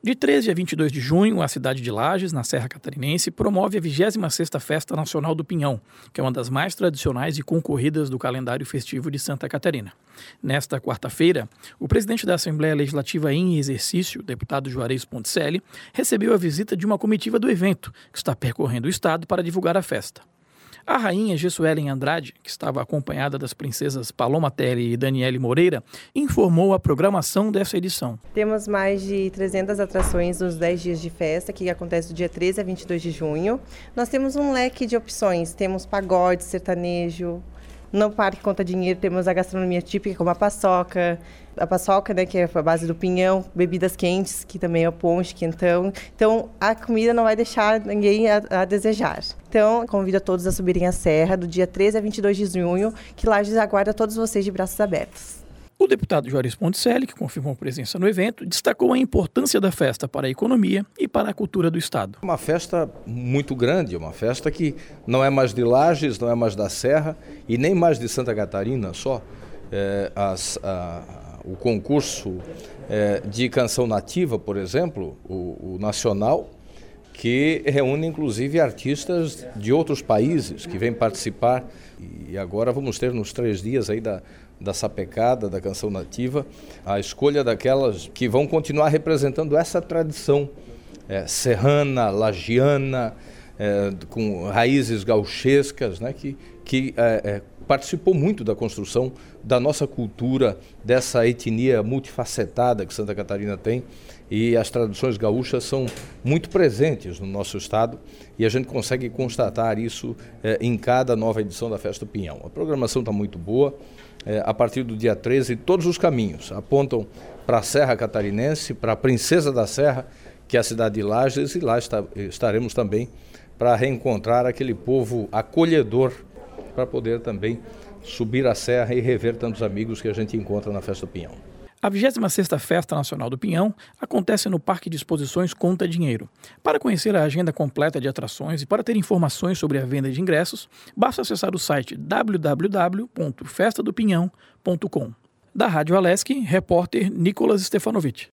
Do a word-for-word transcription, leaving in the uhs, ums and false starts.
De treze a vinte e dois de junho, a cidade de Lages, na Serra Catarinense, promove a vigésima sexta Festa Nacional do Pinhão, que é uma das mais tradicionais e concorridas do calendário festivo de Santa Catarina. Nesta quarta-feira, o presidente da Assembleia Legislativa em exercício, deputado Juarez Ponticelli, recebeu a visita de uma comitiva do evento, que está percorrendo o estado para divulgar a festa. A rainha Gessuelen Andrade, que estava acompanhada das princesas Paloma Telly e Daniele Moreira, informou a programação dessa edição. Temos mais de trezentas atrações nos dez dias de festa, que acontece do dia treze a vinte e dois de junho. Nós temos um leque de opções, temos pagode, sertanejo. No Parque Conta Dinheiro temos a gastronomia típica, como a paçoca, a paçoca, né, que é a base do pinhão, bebidas quentes, que também é o ponche, quentão. Então, a comida não vai deixar ninguém a, a desejar. Então, convido a todos a subirem a serra do dia treze a vinte e dois de junho, que Lages aguarda todos vocês de braços abertos. O deputado Juarez Ponticelli, que confirmou presença no evento, destacou a importância da festa para a economia e para a cultura do estado. Uma festa muito grande, uma festa que não é mais de Lages, não é mais da Serra e nem mais de Santa Catarina só. É, as, a, o concurso é, de canção nativa, por exemplo, o, o nacional, que reúne inclusive artistas de outros países que vêm participar. E agora vamos ter nos três dias aí da, da sapecada, da canção nativa, a escolha daquelas que vão continuar representando essa tradição é, serrana, lagiana, é, com raízes gauchescas, né, que, que é, é, participou muito da construção da nossa cultura, dessa etnia multifacetada que Santa Catarina tem, e as tradições gaúchas são muito presentes no nosso estado e a gente consegue constatar isso eh, em cada nova edição da Festa do Pinhão. A programação está muito boa, eh, a partir do dia treze todos os caminhos apontam para a Serra Catarinense, para a Princesa da Serra, que é a cidade de Lages, e lá está, estaremos também para reencontrar aquele povo acolhedor, para poder também subir a serra e rever tantos amigos que a gente encontra na Festa do Pinhão. A vigésima sexta Festa Nacional do Pinhão acontece no Parque de Exposições Conta Dinheiro. Para conhecer a agenda completa de atrações e para ter informações sobre a venda de ingressos, basta acessar o site w w w ponto festa do pinhão ponto com. Da Rádio Alesc, repórter Nicolas Stefanovic.